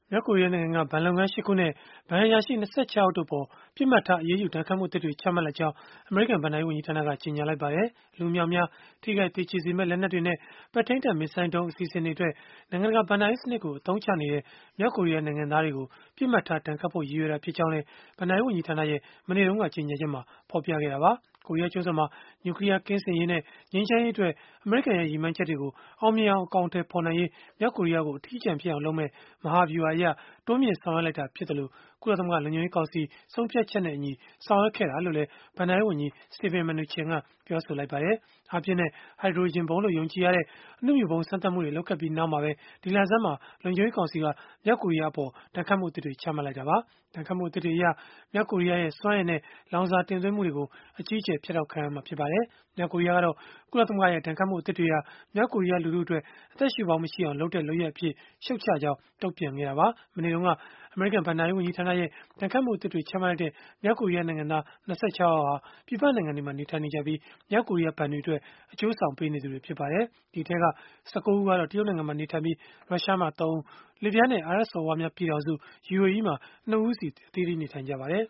မြောက်ကိုရီးယားနိုင်ငံက ဘဏ်လုပ်ငန်း ၈ ခုနဲ့ ဘဏ်အရာရှိ ၂၆ ယောက်တို့အပေါ် ပစ်မှတ်ထား အရေးယူဒဏ်ခတ်မှုအသစ်တွေ ချမှတ်လိုက်ကြောင်း အမေရိကန် ဘဏ္ဍာရေးဝန်ကြီးဌာနက ကြေညာလိုက်ပါတယ်။ လူအမြောက်အများ ထိခိုက်သေကျေစေမယ့် လက်နက်တွေနဲ့ ပဲ့ထိန်းတပ် မစ်ဇိုင်းဒုံး အစီအစဉ်တွေအတွက် နိုင်ငံတကာ ဘဏ္ဍာရေးစနစ်ကို အသုံးချနေတဲ့ မြောက်ကိုရီးယား နိုင်ငံသားတွေကို ပစ်မှတ်ထား ဒဏ်ခတ်ဖို့ ရည်ရွယ်တာဖြစ်ကြောင်းလည်း ဘဏ္ဍာရေးဝန်ကြီးဌာနရဲ့ မနေ့တုန်းက ကြေညာချက်မှာ ဖော်ပြခဲ့တာပါ။ ကိုရီးယားကျွန်းဆွယ်မှာ နျူကလီးယား ကင်းစင်ရေးနဲ့ ငြိမ်းချမ်းရေးအတွက် အမေရိကန်ရဲ့ ရည်မှန်းချက်တွေကို အောင်မြင်အောင် အကောင်အထည်ဖော်နိုင်ရေး မြောက်ကိုရီးယားကို အထီးကျန်ဖြစ်အောင်လုပ်မယ့် မဟာဗျုဟာအရ တိုးမြှင့်ဆောင်ရွက်လိုက်တာ ဖြစ်သလို၊ ကုလသမဂ္ဂ လုံခြုံရေးကောင်စီ ဆုံးဖြတ်ချက်နဲ့အညီ ဆောင်ရွက်ခဲ့တာလို့လည်း ဘဏ္ဍာရေးဝန်ကြီး Steven Mnuchin ကပြောဆိုလိုက်ပါတယ်။ အားပြင်းတဲ့ ဟိုက်ဒရိုဂျင်ဗုံးလို့ ယုံကြည်ရတဲ့ အနုမြူဗုံး စမ်းသပ်မှုတွေ လုပ်ခဲ့ပြီးနောက်မှာပဲ ဒီလဆန်းမှာ လုံခြုံရေးကောင်စီက မြောက်ကိုရီးယားအပေါ် ဒဏ်ခတ်မှုအသစ်တွေ ချမှတ်လိုက်တာပါ။ ဒဏ်ခတ်မှုအသစ်တွေအရ မြောက်ကိုရီးယားရဲ့ စွမ်းအင်နဲ့ လောင်စာတင်သွင်းမှုတွေကို အကြီးအကျယ် ဖြတ်တောက်ခံရမှာ ဖြစ်ပါတယ်။ မြောက်ကိုရီးယားကတော့ ကုလသမဂ္ဂရဲ့ ဒဏ်ခတ်မှုအသစ်တွေဟာ မြောက်ကိုရီးယား လူထုအတွက် အသက်ရှုပေါက်မရှိအောင် လုပ်တဲ့လုပ်ရပ်အဖြစ် ရှုတ်ချကြောင်း တုံ့ပြန်ခဲ့တာပါ။ မနေ့တုန်းက အမေရိကန် ဘဏ္ဍာရေးဝန်ကြီးဌာနရဲ့ ဒဏ်ခတ်မှုအသစ်တွေ ချမှတ်လိုက်တဲ့ မြောက်ကိုရီးယားနိုင်ငံသား ၂၆ ယောက်ဟာ ပြည်ပနိုင်ငံတွေမှာ နေထိုင်နေကြပြီး၊ မြောက်ကိုရီးယား ဘဏ်တွေအတွက် အကျိုးဆောင်ပေးနေသူတွေ ဖြစ်ပါတယ်။ ဒီအထဲက ၁၉ ဦးကတော့ တရုတ်နိုင်ငံမှာ နေထိုင်ပြီး၊ ရုရှားမှာ ၃ ဦး၊ လစ်ဗျားနဲ့ အာရပ်စော်ဘွားများ ပြည်ထောင်စု (UAE) မှာ ၂ ဦးစီ အသီးသီးနေထိုင်ကြပါတယ်